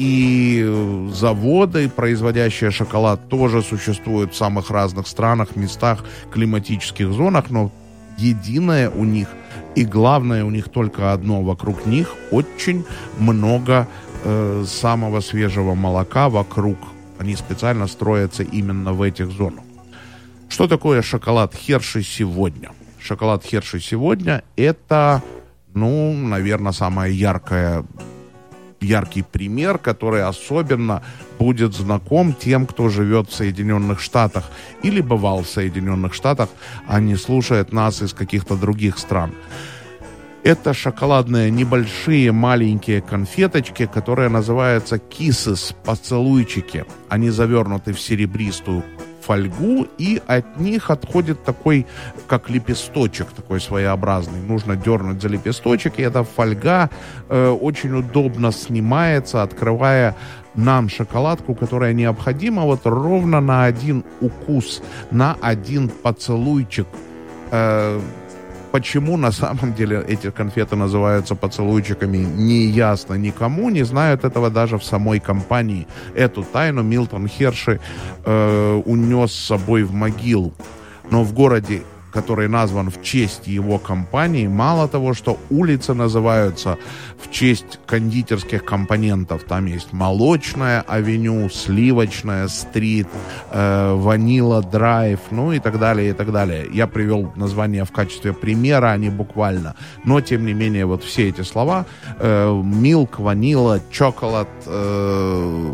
и заводы, производящие шоколад, тоже существуют в самых разных странах, местах, климатических зонах, но единое у них и главное у них только одно: вокруг них очень много э, самого свежего молока вокруг. Они специально строятся именно в этих зонах. Что такое шоколад Херши сегодня? Шоколад Херши сегодня – это, ну, наверное, самый яркое, яркий пример, который особенно будет знаком тем, кто живет в Соединенных Штатах или бывал в Соединенных Штатах, а не слушает нас из каких-то других стран. Это шоколадные небольшие маленькие конфеточки, которые называются kisses, поцелуйчики. Они завернуты в серебристую фольгу, и от них отходит такой, как лепесточек, такой своеобразный. Нужно дернуть за лепесточек, и эта фольга э, очень удобно снимается, открывая нам шоколадку, которая необходима вот ровно на один укус, на один поцелуйчик. Э, Почему на самом деле эти конфеты называются поцелуйчиками, не ясно никому, не знают этого даже в самой компании. Эту тайну Милтон Херши э, унес с собой в могилу. Но в городе, который назван в честь его компании, мало того, что улицы называются в честь кондитерских компонентов. Там есть молочная авеню, сливочная стрит, э, ванила драйв, ну и так далее, и так далее. Я привел название в качестве примера, а не буквально. Но, тем не менее, вот все эти слова э, милк, ванила, чоколад, э,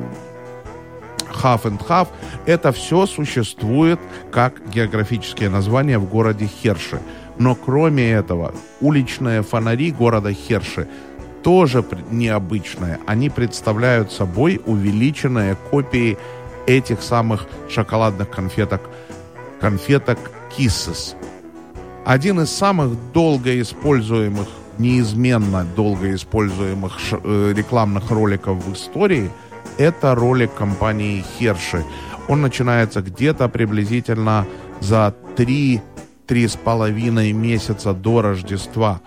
half and half, это все существует как географические названия в городе Херши. Но кроме этого, уличные фонари города Херши тоже необычные. Они представляют собой увеличенные копии этих самых шоколадных конфеток, конфеток Kisses. Один из самых долго используемых, неизменно долго используемых ш- э, рекламных роликов в истории – это ролик компании Херши. Он начинается где-то приблизительно за три-три с половиной месяца до Рождества.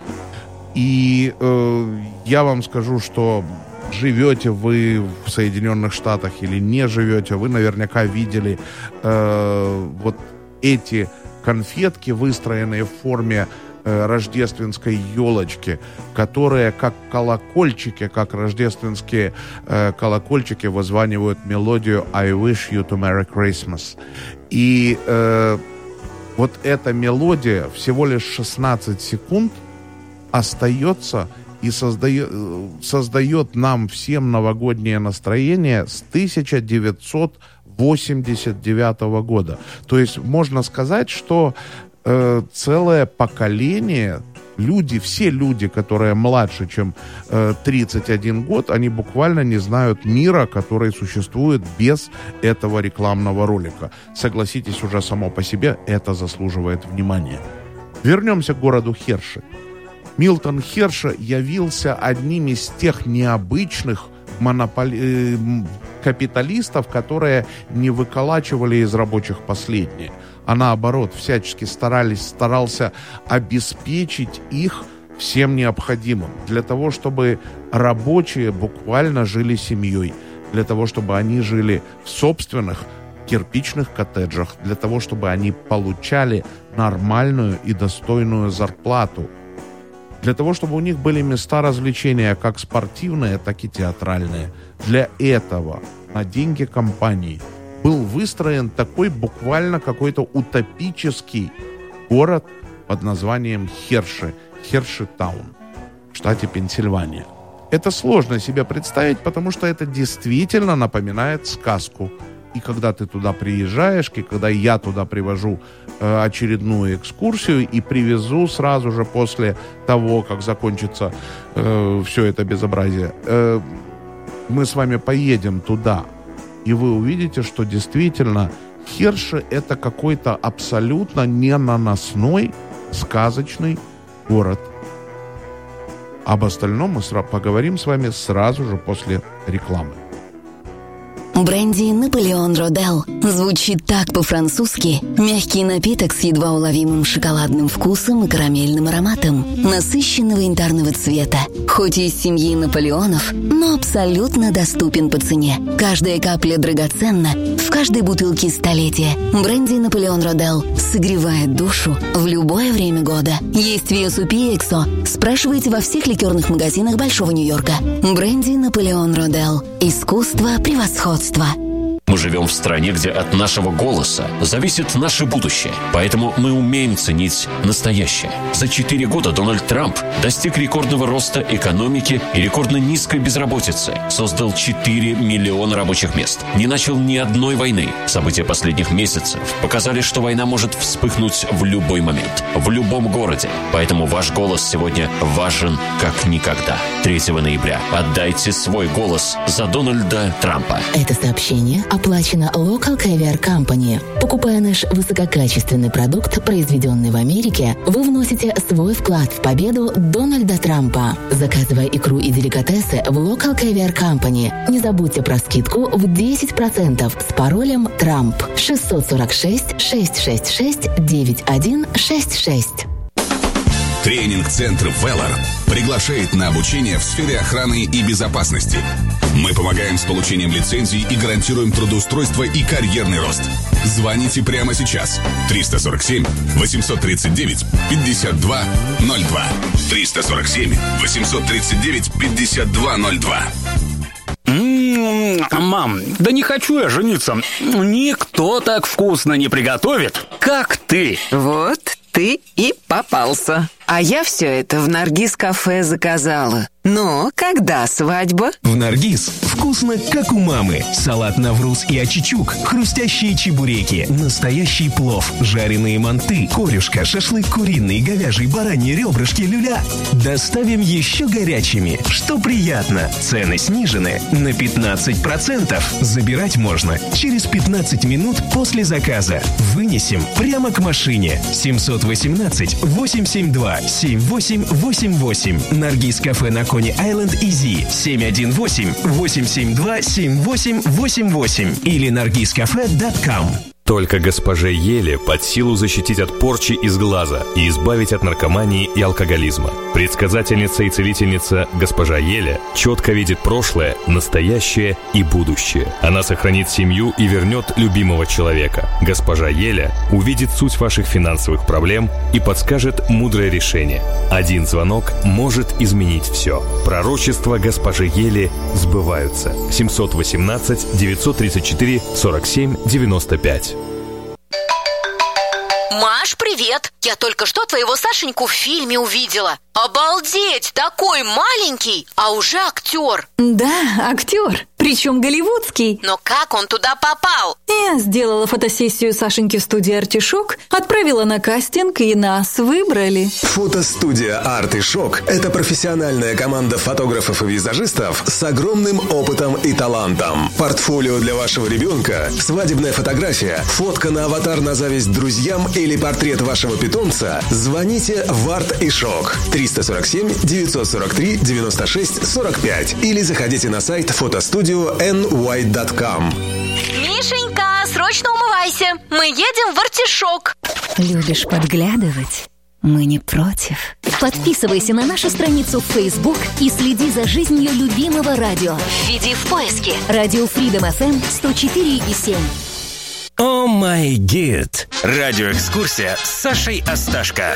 И э, я вам скажу, что живете вы в Соединенных Штатах или не живете, вы наверняка видели э, вот эти конфетки, выстроенные в форме рождественской елочки, которые как колокольчики, как рождественские э, колокольчики вызванивают мелодию I wish you to Merry Christmas. И э, вот эта мелодия всего лишь шестнадцать секунд остается и создает, создает нам всем новогоднее настроение с тысяча девятьсот восемьдесят девятого года. То есть можно сказать, что Э, целое поколение, люди, все люди, которые младше, чем э, тридцать один год, они буквально не знают мира, который существует без этого рекламного ролика. Согласитесь, уже само по себе это заслуживает внимания. Вернемся к городу Херши. Милтон Херши явился одним из тех необычных монополи... капиталистов, которые не выколачивали из рабочих последние, а наоборот, всячески старались, старался обеспечить их всем необходимым, для того, чтобы рабочие буквально жили семьей, для того, чтобы они жили в собственных кирпичных коттеджах, для того, чтобы они получали нормальную и достойную зарплату, для того, чтобы у них были места развлечения, как спортивные, так и театральные. Для этого на деньги компании был выстроен такой буквально какой-то утопический город под названием Херши, Хершитаун, в штате Пенсильвания. Это сложно себе представить, потому что это действительно напоминает сказку. И когда ты туда приезжаешь, и когда я туда привожу э, очередную экскурсию и привезу сразу же после того, как закончится э, все это безобразие, э, мы с вами поедем туда, и вы увидите, что действительно Херши — это какой-то абсолютно ненаносной сказочный город. Об остальном мы сра- поговорим с вами сразу же после рекламы. Бренди «Наполеон Родель» звучит так по-французски. Мягкий напиток с едва уловимым шоколадным вкусом и карамельным ароматом, насыщенного янтарного цвета. Хоть и из семьи Наполеонов, но абсолютно доступен по цене. Каждая капля драгоценна, в каждой бутылке столетие. Бренди «Наполеон Родель» согревает душу в любое время года. Есть в ю эс ю пи и Эксо. Спрашивайте во всех ликерных магазинах Большого Нью-Йорка. Бренди «Наполеон Родель». Искусство превосходства. Мы живем в стране, где от нашего голоса зависит наше будущее. Поэтому мы умеем ценить настоящее. За четыре года Дональд Трамп достиг рекордного роста экономики и рекордно низкой безработицы. Создал четыре миллиона рабочих мест. Не начал ни одной войны. События последних месяцев показали, что война может вспыхнуть в любой момент, в любом городе. Поэтому ваш голос сегодня важен как никогда. третьего ноября отдайте свой голос за Дональда Трампа. Это сообщение оплачено Local Caviar Company. Покупая наш высококачественный продукт, произведенный в Америке, вы вносите свой вклад в победу Дональда Трампа. Заказывая икру и деликатесы в Local Caviar Company, не забудьте про скидку в десять процентов с паролем Трамп шесть сорок шесть шесть шесть шесть девять один шесть шесть. Тренинг-центр «Веллар» приглашает на обучение в сфере охраны и безопасности. Мы помогаем с получением лицензий и гарантируем трудоустройство и карьерный рост. Звоните прямо сейчас. триста сорок семь восемьсот тридцать девять пятьдесят два ноль два. триста сорок семь восемьсот тридцать девять пятьдесят два ноль два. Мам, да не хочу я жениться. Никто так вкусно не приготовит, как ты. Вот ты и попался. А я все это в Наргиз-кафе заказала. Но когда свадьба? В Наргиз вкусно, как у мамы. Салат навруз и очичук, хрустящие чебуреки, настоящий плов, жареные манты, корюшка, шашлык куриный, говяжий, бараньи ребрышки, люля. Доставим еще горячими, что приятно. Цены снижены на пятнадцать процентов. Забирать можно через пятнадцать минут после заказа. Вынесем прямо к машине. семьсот восемнадцать восемьсот семьдесят два семь восемь восемь восемь. Наргиз-кафе на Кони-Айленд Изи семь один восемь восемь семь два семь восемь восемь восемь или наргизкафе точка ком. Только госпоже Еле под силу защитить от порчи из глаза и избавить от наркомании и алкоголизма. Предсказательница и целительница госпожа Еля четко видит прошлое, настоящее и будущее. Она сохранит семью и вернет любимого человека. Госпожа Еля увидит суть ваших финансовых проблем и подскажет мудрое решение. Один звонок может изменить все. Пророчества госпожи Ели сбываются. семьсот восемнадцать девятьсот тридцать четыре сорок семь девяносто пять. Маш, привет! Я только что твоего Сашеньку в фильме увидела. Обалдеть! Такой маленький, а уже актер. Да, актер. Причем голливудский. Но как он туда попал? Я сделала фотосессию Сашеньки в студии «Артишок», отправила на кастинг, и нас выбрали. Фотостудия «Артишок» — это профессиональная команда фотографов и визажистов с огромным опытом и талантом. Портфолио для вашего ребенка, свадебная фотография, фотка на аватар на зависть друзьям или портрет вашего питомца. Звоните в «Артишок» триста сорок семь девятьсот сорок три девяносто шесть сорок пять или заходите на сайт фотостудию эн уай точка ком. Мишенька, срочно умывайся. Мы едем в «Артишок». Любишь подглядывать? Мы не против. Подписывайся на нашу страницу в Facebook и следи за жизнью любимого радио. Введи в поиске Радио Freedom эф эм сто четыре и семь. О май гид. Радиоэкскурсия с Сашей Асташко.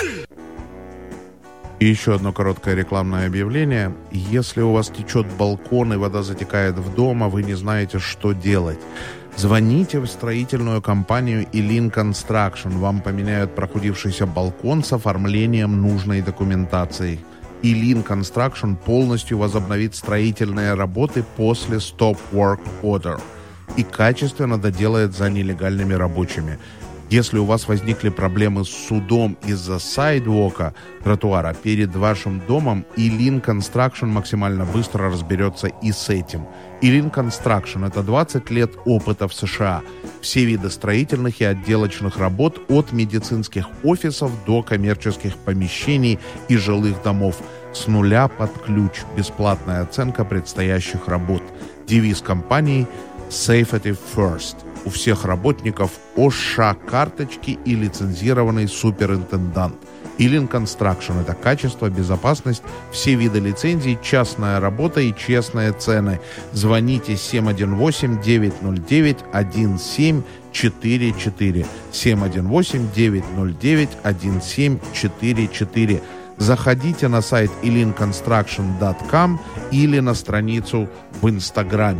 И еще одно короткое рекламное объявление. Если у вас течет балкон и вода затекает в дом, а вы не знаете, что делать, звоните в строительную компанию Илин Construction. Вам поменяют прохудившийся балкон с оформлением нужной документации. Илин Construction полностью возобновит строительные работы после Stop Work Order и качественно доделает за нелегальными рабочими. Если у вас возникли проблемы с судом из-за сайдвока, тротуара, перед вашим домом, Илин Construction максимально быстро разберется и с этим. Илин Construction – это двадцать лет опыта в США. Все виды строительных и отделочных работ от медицинских офисов до коммерческих помещений и жилых домов. С нуля под ключ. Бесплатная оценка предстоящих работ. Девиз компании «Safety First». У всех работников ОША-карточки и лицензированный суперинтендант. Илин Construction – это качество, безопасность, все виды лицензий, частная работа и честные цены. Звоните семь один восемь девять ноль девять один семь четыре четыре. семь один восемь девять ноль девять один семь четыре четыре. Заходите на сайт илин констракшн точка ком или на страницу в Инстаграме.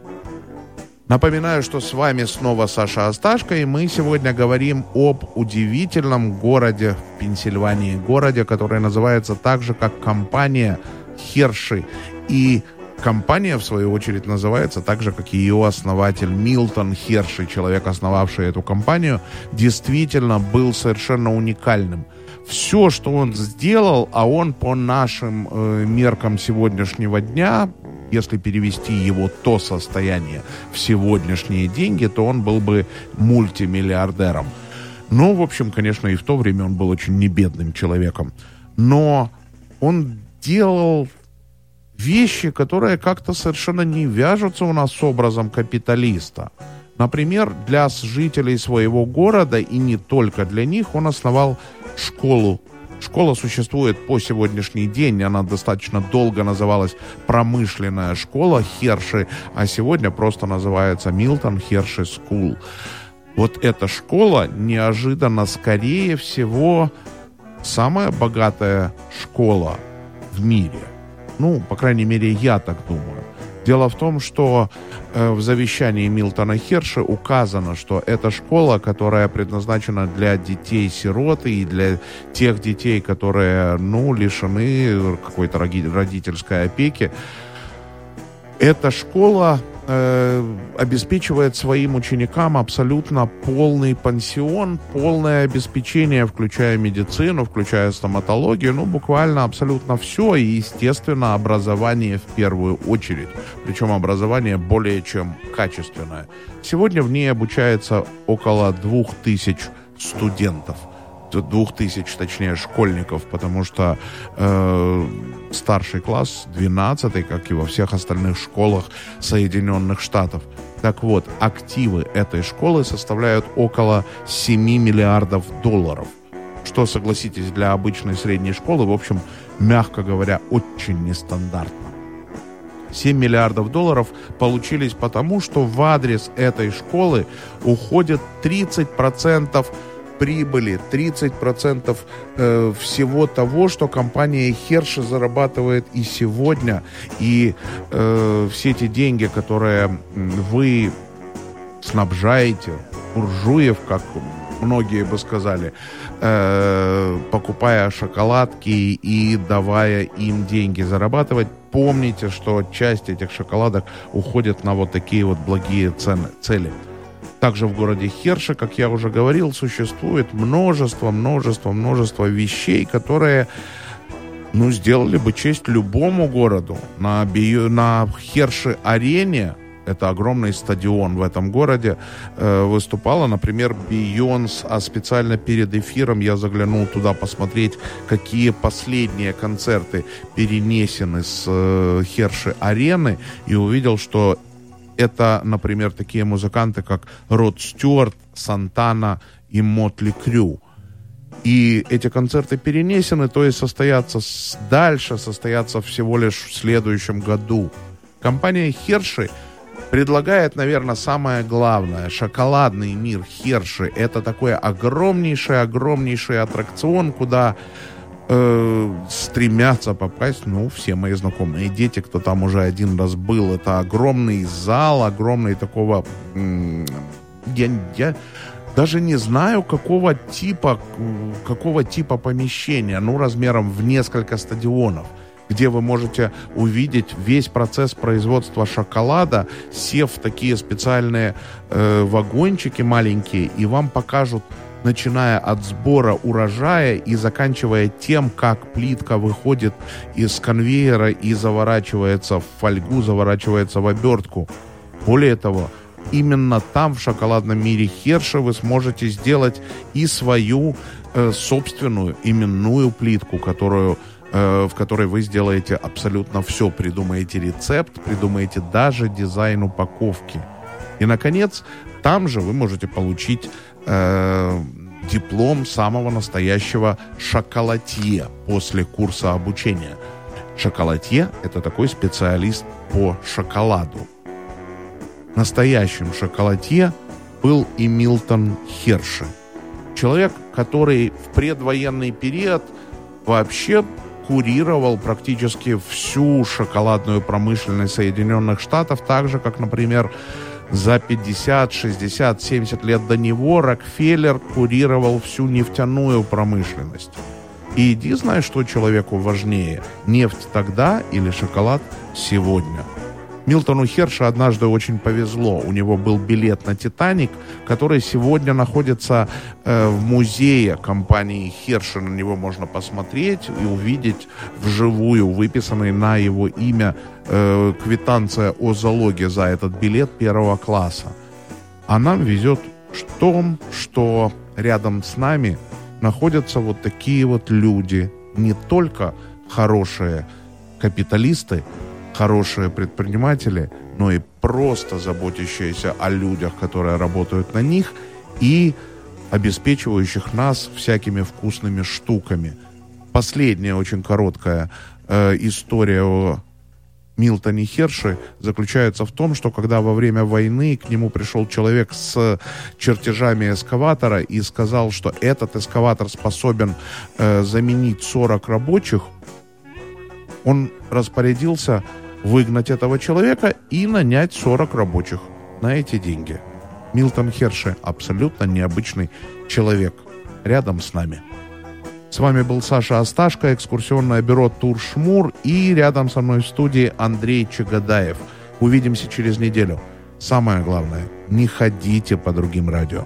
Напоминаю, что с вами снова Саша Асташко, и мы сегодня говорим об удивительном городе в Пенсильвании, городе, который называется так же, как компания Херши. И компания, в свою очередь, называется так же, как и ее основатель Милтон Херши, человек, основавший эту компанию, действительно был совершенно уникальным. Все, что он сделал, а он по нашим э, меркам сегодняшнего дня, если перевести его то состояние в сегодняшние деньги, то он был бы мультимиллиардером. Ну, в общем, конечно, и в то время он был очень небедным человеком. Но он делал вещи, которые как-то совершенно не вяжутся у нас с образом капиталиста. Например, для жителей своего города, и не только для них, он основал школу. Школа существует по сегодняшний день, она достаточно долго называлась промышленная школа Херши, а сегодня просто называется Милтон Херши Скул. Вот эта школа неожиданно, скорее всего, самая богатая школа в мире. Ну, по крайней мере, я так думаю. Дело в том, что э, в завещании Милтона Херши указано, что это школа, которая предназначена для детей-сироты и для тех детей, которые, ну, лишены какой-то родительской опеки. Эта школа э, обеспечивает своим ученикам абсолютно полный пансион, полное обеспечение, включая медицину, включая стоматологию, ну, буквально абсолютно все, и, естественно, образование в первую очередь, причем образование более чем качественное. Сегодня в ней обучается около двух тысяч студентов. Двух тысяч, точнее, школьников, потому что э, старший класс, двенадцатый, как и во всех остальных школах Соединенных Штатов. Так вот, активы этой школы составляют около семь миллиардов долларов, что, согласитесь, для обычной средней школы, в общем, мягко говоря, очень нестандартно. семь миллиардов долларов получились потому, что в адрес этой школы уходит тридцать процентов прибыли, тридцать процентов э, всего того, что компания Херши зарабатывает и сегодня. И э, все эти деньги, которые вы снабжаете буржуев, как многие бы сказали, э, покупая шоколадки и давая им деньги зарабатывать, помните, что часть этих шоколадок уходит на вот такие вот благие цены, цели. Также в городе Херши, как я уже говорил, существует множество, множество, множество вещей, которые, ну, сделали бы честь любому городу. На, Бию, на Херши-арене, это огромный стадион в этом городе, э, выступала, например, Бейонс, а специально перед эфиром я заглянул туда посмотреть, какие последние концерты перенесены с э, Херши-арены, и увидел, что это, например, такие музыканты, как Род Стюарт, Сантана и Мотли Крю. И эти концерты перенесены, то есть состоятся дальше, состоятся всего лишь в следующем году. Компания Херши предлагает, наверное, самое главное. Шоколадный мир Херши. Это такой огромнейший-огромнейший аттракцион, куда э, стремятся попасть, ну, все мои знакомые дети, кто там уже один раз был. Это огромный зал, огромный такого... М- я, я даже не знаю, какого типа, какого типа помещения, ну, размером в несколько стадионов. где вы можете увидеть весь процесс производства шоколада, сев в такие специальные э, вагончики маленькие, и вам покажут, начиная от сбора урожая и заканчивая тем, как плитка выходит из конвейера и заворачивается в фольгу, заворачивается в обертку. Более того, именно там, в шоколадном мире Херши, вы сможете сделать и свою э, собственную именную плитку, которую в которой вы сделаете абсолютно все. Придумаете рецепт, придумаете даже дизайн упаковки. И, наконец, там же вы можете получить э, диплом самого настоящего шоколатье после курса обучения. Шоколатье – это такой специалист по шоколаду. Настоящим шоколатье был и Милтон Херши. Человек, который в предвоенный период вообще курировал практически всю шоколадную промышленность Соединенных Штатов, так же, как, например, за пятьдесят, шестьдесят, семьдесят лет до него Рокфеллер курировал всю нефтяную промышленность. И иди знай, что человеку важнее, нефть тогда или шоколад сегодня. Милтону Херши однажды очень повезло. У него был билет на «Титаник», который сегодня находится э, в музее компании Херши. На него можно посмотреть и увидеть вживую выписанный на его имя э, квитанция о залоге за этот билет первого класса. А нам везет в том, что рядом с нами находятся вот такие вот люди. Не только хорошие капиталисты, хорошие предприниматели, но и просто заботящиеся о людях, которые работают на них, и обеспечивающих нас всякими вкусными штуками. Последняя очень короткая э, история о Милтоне Херши заключается в том, что когда во время войны к нему пришел человек с чертежами эскаватора и сказал, что этот эскаватор способен э, заменить сорок рабочих, он распорядился выгнать этого человека и нанять сорок рабочих на эти деньги. Милтон Херши абсолютно необычный человек рядом с нами. С вами был Саша Асташко, экскурсионное бюро «Тур Шмур», и рядом со мной в студии Андрей Чагадаев. Увидимся через неделю. Самое главное, не ходите по другим радио.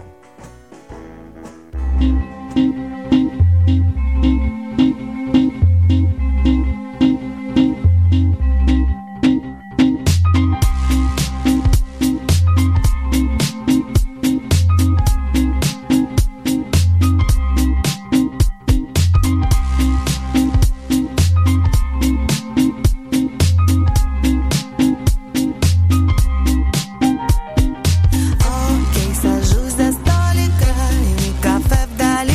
Окей, сажусь за столик, и кафе вдали.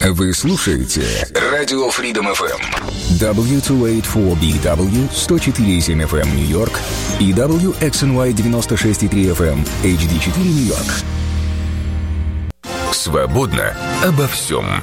Вы слушаете Радио Freedom эф эм. дабл ю двести восемьдесят четыре би дабл ю сто четыре и семь эф эм Нью-Йорк и дабл ю икс эн уай девяносто шесть и три эф эм эйч ди четыре Нью-Йорк. Свободно обо всем.